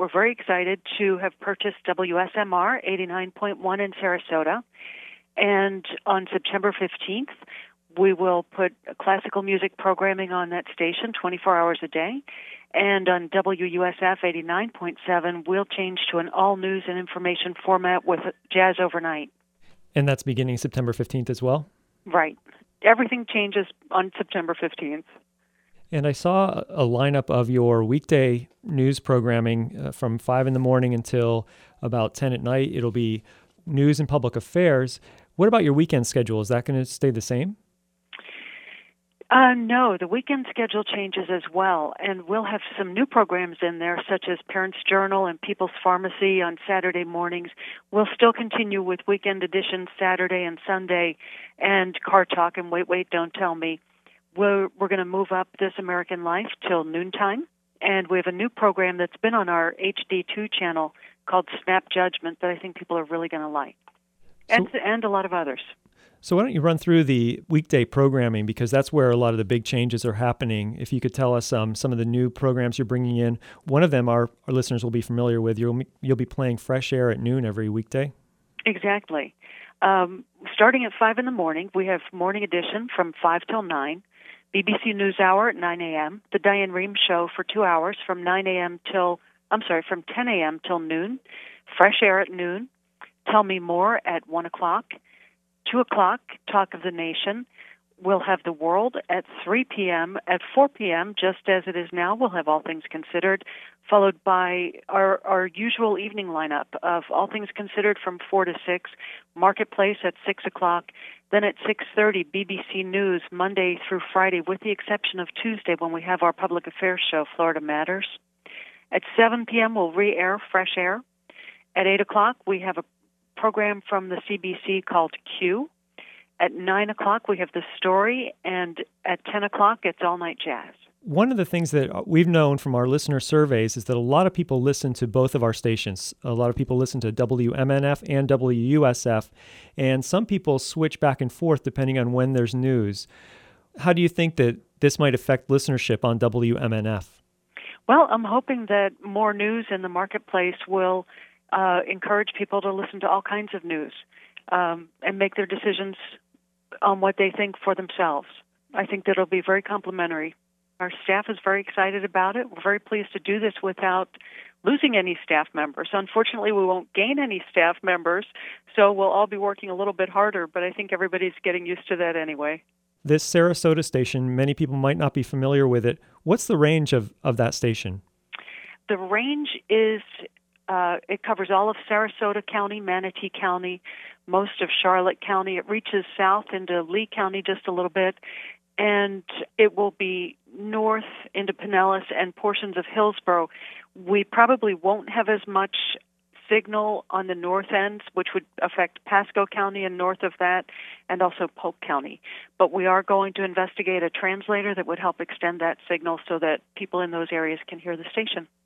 we're very excited to have purchased WSMR 89.1 in Sarasota. And on September 15th, we will put classical music programming on that station 24 hours a day. And on WUSF 89.7, we'll change to an all-news and information format with Jazz Overnight. And that's beginning September 15th as well? Right. Everything changes on September 15th. And I saw a lineup of your weekday news programming from 5 in the morning until about 10 at night. It'll be news and public affairs. What about your weekend schedule? Is that going to stay the same? No, the weekend schedule changes as well, and we'll have some new programs in there, such as Parents Journal and People's Pharmacy on Saturday mornings. We'll still continue with weekend editions Saturday and Sunday, and Car Talk and Wait, Don't Tell Me. We're going to move up This American Life till noontime, and we have a new program that's been on our HD2 channel called Snap Judgment that I think people are really going to like, and a lot of others. So why don't you run through the weekday programming, because that's where a lot of the big changes are happening. If you could tell us some of the new programs you're bringing in. One of them our listeners will be familiar with. You'll be playing Fresh Air at noon every weekday. Exactly. Starting at 5 in the morning, we have Morning Edition from 5 till 9, BBC NewsHour at 9 a.m., The Diane Rehm Show for 2 hours from 10 a.m. till noon, Fresh Air at noon, Tell Me More at 1 o'clock, 2 o'clock, Talk of the Nation. We'll have The World at 3 p.m. At 4 p.m., just as it is now, we'll have All Things Considered, followed by our usual evening lineup of All Things Considered from 4 to 6, Marketplace at 6 o'clock, then at 6:30, BBC News, Monday through Friday, with the exception of Tuesday when we have our public affairs show, Florida Matters. At 7 p.m., we'll re-air Fresh Air. At 8 o'clock, we have a program from the CBC called Q. At 9 o'clock, we have The Story, and at 10 o'clock, it's All Night Jazz. One of the things that we've known from our listener surveys is that a lot of people listen to both of our stations. A lot of people listen to WMNF and WUSF, and some people switch back and forth depending on when there's news. How do you think that this might affect listenership on WMNF? Well, I'm hoping that more news in the marketplace will encourage people to listen to all kinds of news and make their decisions on what they think for themselves. I think that it'll be very complimentary. Our staff is very excited about it. We're very pleased to do this without losing any staff members. Unfortunately, we won't gain any staff members, so we'll all be working a little bit harder, but I think everybody's getting used to that anyway. This Sarasota station, many people might not be familiar with it. What's the range of that station? The range is, it covers all of Sarasota County, Manatee County, most of Charlotte County. It reaches south into Lee County just a little bit, and it will be north into Pinellas and portions of Hillsborough. We probably won't have as much signal on the north ends, which would affect Pasco County and north of that, and also Polk County. But we are going to investigate a translator that would help extend that signal so that people in those areas can hear the station.